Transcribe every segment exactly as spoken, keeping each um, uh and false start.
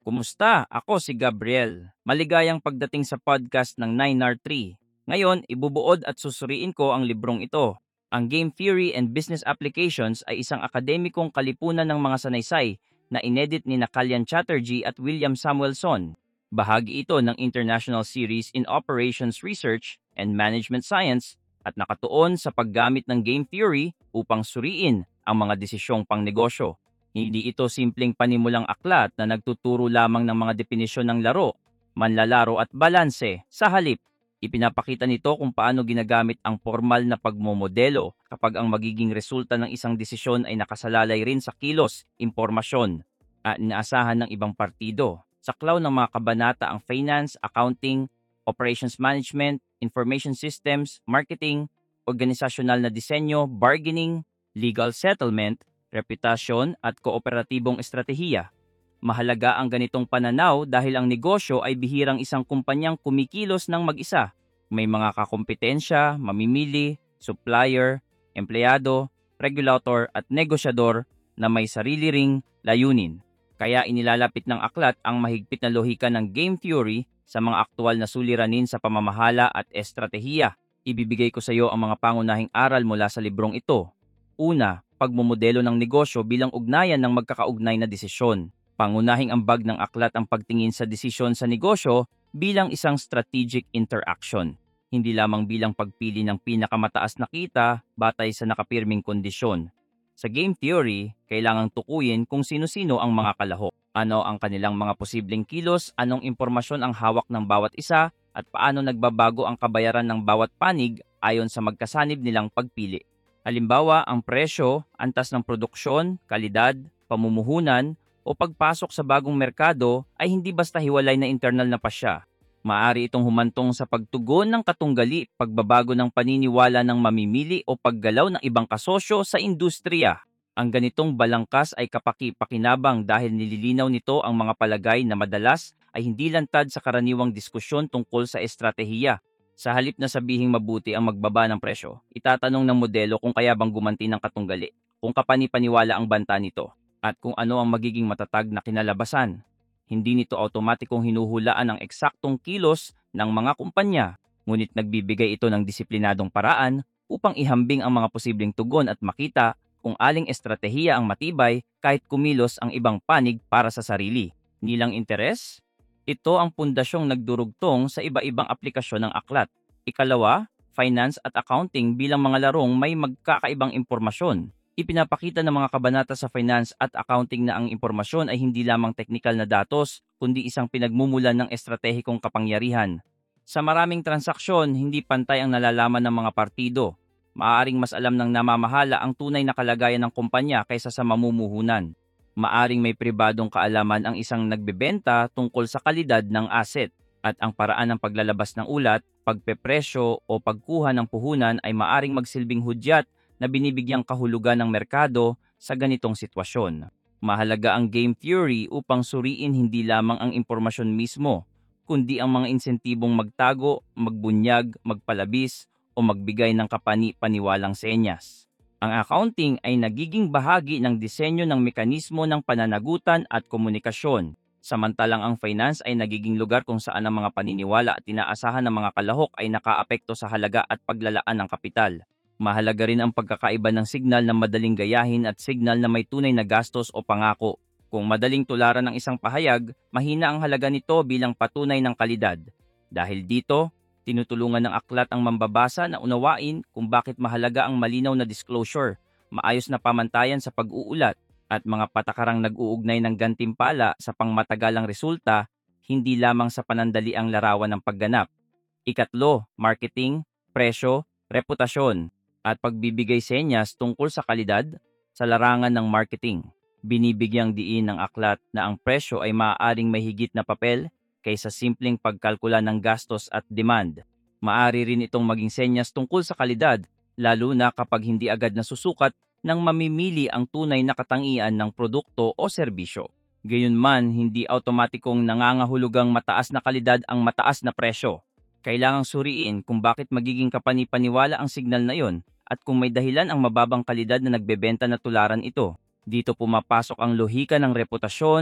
Kumusta? Ako si Gabriel. Maligayang pagdating sa podcast ng nine R three. Ngayon, ibubuod at susuriin ko ang librong ito. Ang Game Theory and Business Applications ay isang akademikong kalipunan ng mga sanaysay na inedit ni Kalyan Chatterjee at William Samuelson. Bahagi ito ng International Series in Operations Research and Management Science at nakatuon sa paggamit ng game theory upang suriin ang mga desisyong pangnegosyo. Hindi ito simpleng panimulang aklat na nagtuturo lamang ng mga definisyon ng laro, manlalaro at balanse. Sa halip, ipinapakita nito kung paano ginagamit ang formal na pagmomodelo kapag ang magiging resulta ng isang desisyon ay nakasalalay rin sa kilos, impormasyon, at inaasahan ng ibang partido. Saklaw ng mga kabanata ang finance, accounting, operations management, information systems, marketing, organisasyonal na disenyo, bargaining, legal settlement, reputasyon at kooperatibong estratehiya. Mahalaga ang ganitong pananaw dahil ang negosyo ay bihirang isang kumpanyang kumikilos ng mag-isa. May mga kakompetensya, mamimili, supplier, empleyado, regulator at negosyador na may sarili ring layunin. Kaya inilalapit ng aklat ang mahigpit na lohika ng game theory sa mga aktual na suliranin sa pamamahala at estratehiya. Ibibigay ko sa iyo ang mga pangunahing aral mula sa librong ito. Una, pagmomodelo ng negosyo bilang ugnayan ng magkakaugnay na desisyon. Pangunahing ambag ng aklat ang pagtingin sa desisyon sa negosyo bilang isang strategic interaction, hindi lamang bilang pagpili ng pinakamataas na kita batay sa nakapirming kondisyon. Sa game theory, kailangang tukuyin kung sino-sino ang mga kalahok, ano ang kanilang mga posibleng kilos, anong impormasyon ang hawak ng bawat isa, at paano nagbabago ang kabayaran ng bawat panig ayon sa magkasanib nilang pagpili. Halimbawa, ang presyo, antas ng produksyon, kalidad, pamumuhunan, o pagpasok sa bagong merkado ay hindi basta hiwalay na internal na pasya. Maaari itong humantong sa pagtugon ng katunggali, pagbabago ng paniniwala ng mamimili o paggalaw ng ibang kasosyo sa industriya. Ang ganitong balangkas ay kapaki-pakinabang dahil nililinaw nito ang mga palagay na madalas ay hindi lantad sa karaniwang diskusyon tungkol sa estratehiya. Sa halip na sabihing mabuti ang magbaba ng presyo, itatanong ng modelo kung kaya bang gumanti ng katunggali, kung kapani-paniwala ang banta nito, at kung ano ang magiging matatag na kinalabasan. Hindi nito automatikong hinuhulaan ang eksaktong kilos ng mga kumpanya, ngunit nagbibigay ito ng disiplinadong paraan upang ihambing ang mga posibleng tugon at makita kung aling estratehiya ang matibay kahit kumilos ang ibang panig para sa sarili. Nilang interes? Ito ang pundasyong nagdurugtong sa iba-ibang aplikasyon ng aklat. Ikalawa, finance at accounting bilang mga larong may magkakaibang impormasyon. Ipinapakita ng mga kabanata sa finance at accounting na ang impormasyon ay hindi lamang teknikal na datos, kundi isang pinagmumulan ng estratehikong kapangyarihan. Sa maraming transaksyon, hindi pantay ang nalalaman ng mga partido. Maaaring mas alam ng namamahala ang tunay na kalagayan ng kumpanya kaysa sa mamumuhunan. Maaring may pribadong kaalaman ang isang nagbebenta tungkol sa kalidad ng asset, at ang paraan ng paglalabas ng ulat, pagpepresyo o pagkuha ng puhunan ay maaring magsilbing hudyat na binibigyang kahulugan ng merkado sa ganitong sitwasyon. Mahalaga ang game theory upang suriin hindi lamang ang impormasyon mismo, kundi ang mga insentibong magtago, magbunyag, magpalabis o magbigay ng kapani-paniwalang senyas. Ang accounting ay nagiging bahagi ng disenyo ng mekanismo ng pananagutan at komunikasyon, samantalang ang finance ay nagiging lugar kung saan ang mga paniniwala at inaasahan ng mga kalahok ay nakaapekto sa halaga at paglalaan ng kapital. Mahalaga rin ang pagkakaiba ng signal na madaling gayahin at signal na may tunay na gastos o pangako. Kung madaling tularan ng isang pahayag, mahina ang halaga nito bilang patunay ng kalidad. Dahil dito, tinutulungan ng aklat ang mambabasa na unawain kung bakit mahalaga ang malinaw na disclosure, maayos na pamantayan sa pag-uulat, at mga patakarang nag-uugnay ng gantimpala sa pangmatagalang resulta, hindi lamang sa panandaliang larawan ng pagganap. Ikatlo, marketing, presyo, reputasyon, at pagbibigay senyas tungkol sa kalidad sa larangan ng marketing. Binibigyang diin ng aklat na ang presyo ay maaaring may higit na papel kaysa simpleng pagkalkula ng gastos at demand. Maaari rin itong maging senyas tungkol sa kalidad, lalo na kapag hindi agad nasusukat nang mamimili ang tunay na katangian ng produkto o serbisyo. Gayunman, hindi automatikong nangangahulugang mataas na kalidad ang mataas na presyo. Kailangang suriin kung bakit magiging kapani-paniwala ang signal na yon at kung may dahilan ang mababang kalidad na nagbebenta na tularan ito. Dito pumapasok ang lohika ng reputasyon,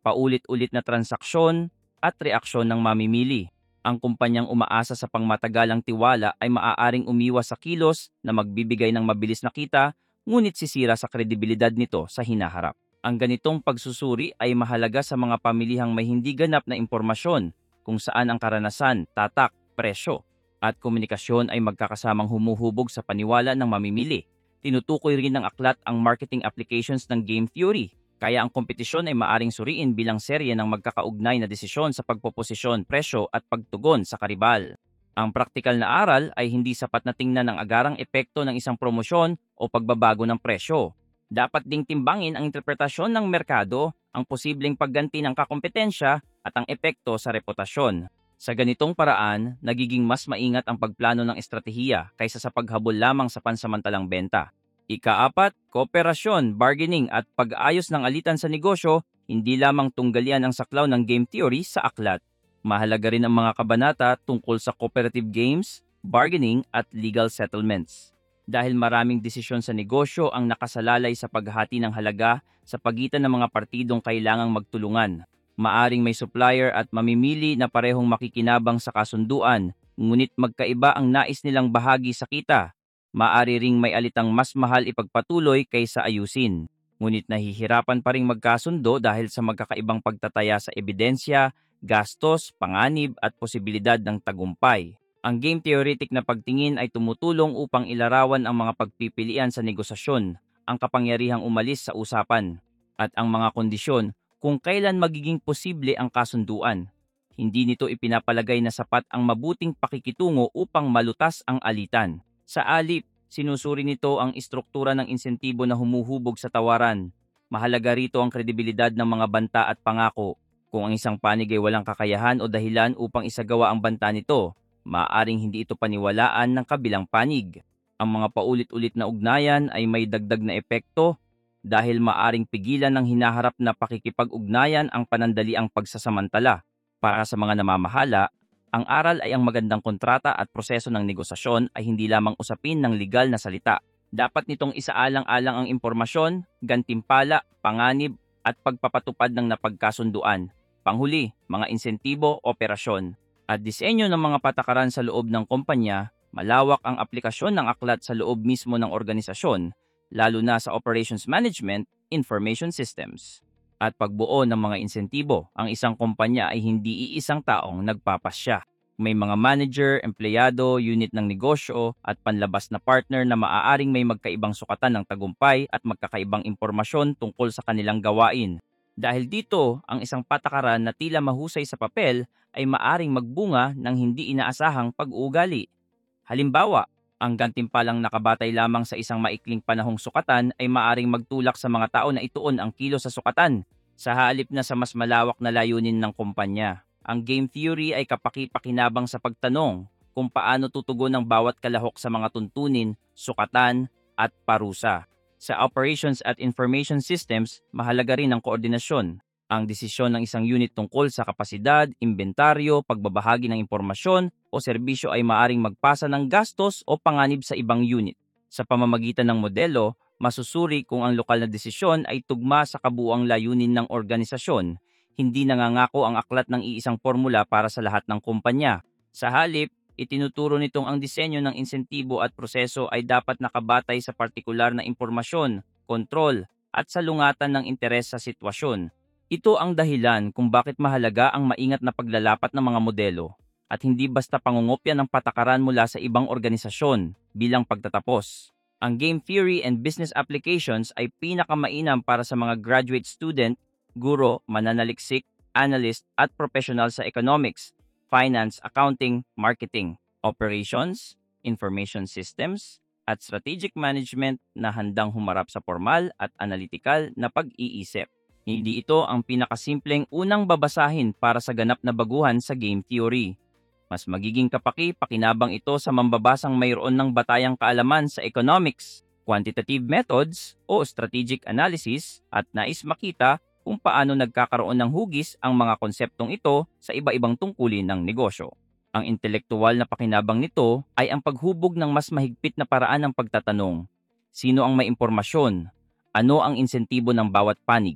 paulit-ulit na transaksyon, at reaksyon ng mamimili. Ang kumpanyang umaasa sa pangmatagalang tiwala ay maaaring umiwas sa kilos na magbibigay ng mabilis na kita, ngunit sisira sa kredibilidad nito sa hinaharap. Ang ganitong pagsusuri ay mahalaga sa mga pamilihang may hindi ganap na impormasyon kung saan ang karanasan, tatak, presyo, at komunikasyon ay magkakasamang humuhubog sa paniwala ng mamimili. Tinutukoy rin ng aklat ang marketing applications ng game theory, kaya ang kompetisyon ay maaring suriin bilang serye ng magkakaugnay na desisyon sa pagpoposisyon, presyo at pagtugon sa karibal. Ang praktikal na aral ay hindi sapat na tingnan ang agarang epekto ng isang promosyon o pagbabago ng presyo. Dapat ding timbangin ang interpretasyon ng merkado, ang posibleng pagganti ng kakompetensya at ang epekto sa reputasyon. Sa ganitong paraan, nagiging mas maingat ang pagplano ng estratehiya kaysa sa paghabol lamang sa pansamantalang benta. Ikaapat, kooperasyon, bargaining at pag-ayos ng alitan sa negosyo, hindi lamang tunggalian ang saklaw ng game theory sa aklat. Mahalaga rin ang mga kabanata tungkol sa cooperative games, bargaining at legal settlements. Dahil maraming desisyon sa negosyo ang nakasalalay sa paghati ng halaga sa pagitan ng mga partidong kailangang magtulungan. Maaring may supplier at mamimili na parehong makikinabang sa kasunduan, ngunit magkaiba ang nais nilang bahagi sa kita. Maari ring may alitang mas mahal ipagpatuloy kaysa ayusin. Ngunit nahihirapan pa ring magkasundo dahil sa magkakaibang pagtataya sa ebidensya, gastos, panganib at posibilidad ng tagumpay. Ang game theoretic na pagtingin ay tumutulong upang ilarawan ang mga pagpipilian sa negosasyon, ang kapangyarihang umalis sa usapan, at ang mga kondisyon kung kailan magiging posible ang kasunduan. Hindi nito ipinapalagay na sapat ang mabuting pakikitungo upang malutas ang alitan. Sa alip, sinusuri nito ang istruktura ng insentibo na humuhubog sa tawaran. Mahalaga rito ang kredibilidad ng mga banta at pangako. Kung ang isang panig ay walang kakayahan o dahilan upang isagawa ang banta nito, maaaring hindi ito paniwalaan ng kabilang panig. Ang mga paulit-ulit na ugnayan ay may dagdag na epekto dahil maaring pigilan ng hinaharap na pakikipag-ugnayan ang panandaliang pagsasamantala. Para sa mga namamahala, ang aral ay ang magandang kontrata at proseso ng negosasyon ay hindi lamang usapin ng legal na salita. Dapat nitong isaalang-alang ang impormasyon, gantimpala, panganib at pagpapatupad ng napagkasunduan. Panghuli, mga insentibo, operasyon at disenyo ng mga patakaran sa loob ng kumpanya. Malawak ang aplikasyon ng aklat sa loob mismo ng organisasyon, lalo na sa operations management, information systems, at pagbuo ng mga insentibo. Ang isang kumpanya ay hindi iisang taong nagpapasya. May mga manager, empleyado, unit ng negosyo, at panlabas na partner na maaaring may magkaibang sukatan ng tagumpay at magkakaibang impormasyon tungkol sa kanilang gawain. Dahil dito, ang isang patakaran na tila mahusay sa papel ay maaring magbunga ng hindi inaasahang pag-uugali. Halimbawa, ang gantimpalang nakabatay lamang sa isang maikling panahong sukatan ay maaring magtulak sa mga tao na ituon ang kilo sa sukatan, sa halip na sa mas malawak na layunin ng kumpanya. Ang game theory ay kapaki-pakinabang sa pagtanong kung paano tutugon ang bawat kalahok sa mga tuntunin, sukatan, at parusa. Sa operations at information systems, mahalaga rin ang koordinasyon. Ang desisyon ng isang unit tungkol sa kapasidad, inventaryo, pagbabahagi ng impormasyon o serbisyo ay maaring magpasa ng gastos o panganib sa ibang unit. Sa pamamagitan ng modelo, masusuri kung ang lokal na desisyon ay tugma sa kabuuang layunin ng organisasyon. Hindi nangangako ang aklat ng iisang formula para sa lahat ng kumpanya. Sa halip, itinuturo nitong ang disenyo ng insentibo at proseso ay dapat nakabatay sa partikular na impormasyon, kontrol, at salungatan ng interes sa sitwasyon. Ito ang dahilan kung bakit mahalaga ang maingat na paglalapat ng mga modelo at hindi basta pangungopya ng patakaran mula sa ibang organisasyon bilang pagtatapos. Ang game theory and business applications ay pinakamainam para sa mga graduate student, guro, mananaliksik, analyst at professional sa economics, finance, accounting, marketing, operations, information systems, at strategic management na handang humarap sa formal at analytical na pag-iisip. Hindi ito ang pinakasimpleng unang babasahin para sa ganap na baguhan sa game theory. Mas magiging kapaki-pakinabang ito sa mambabasang mayroon ng batayang kaalaman sa economics, quantitative methods o strategic analysis at nais makita kung paano nagkakaroon ng hugis ang mga konseptong ito sa iba-ibang tungkulin ng negosyo. Ang intelektuwal na pakinabang nito ay ang paghubog ng mas mahigpit na paraan ng pagtatanong. Sino ang may impormasyon? Ano ang insentibo ng bawat panig?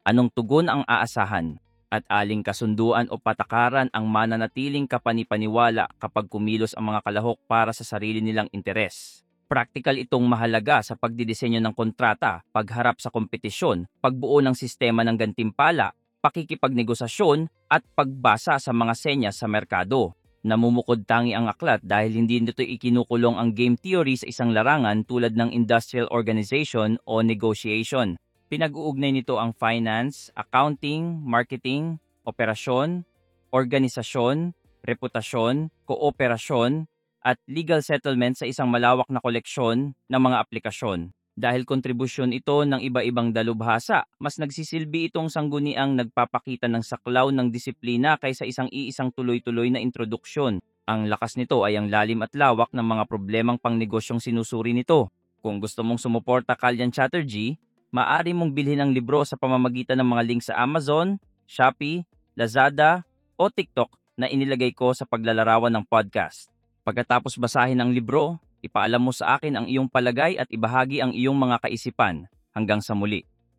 Anong tugon ang aasahan? At aling kasunduan o patakaran ang mananatiling kapanipaniwala kapag kumilos ang mga kalahok para sa sarili nilang interes? Praktikal itong mahalaga sa pagdidisenyo ng kontrata, pagharap sa kompetisyon, pagbuo ng sistema ng gantimpala, pakikipagnegosasyon, at pagbasa sa mga senyas sa merkado. Namumukod tangi ang aklat dahil hindi nito ikinukulong ang game theory sa isang larangan tulad ng industrial organization o negotiation. Pinag-uugnay nito ang finance, accounting, marketing, operasyon, organisasyon, reputasyon, kooperasyon, at legal settlement sa isang malawak na koleksyon ng mga aplikasyon. Dahil kontribusyon ito ng iba-ibang dalubhasa, mas nagsisilbi itong sangguniang nagpapakita ng saklaw ng disiplina kaysa isang iisang tuloy-tuloy na introduksyon. Ang lakas nito ay ang lalim at lawak ng mga problemang pangnegosyong sinusuri nito. Kung gusto mong sumuporta Kalyan Chatterjee, maaari mong bilhin ang libro sa pamamagitan ng mga link sa Amazon, Shopee, Lazada, o TikTok na inilagay ko sa paglalarawan ng podcast. Pagkatapos basahin ang libro, ipaalam mo sa akin ang iyong palagay at ibahagi ang iyong mga kaisipan. Hanggang sa muli.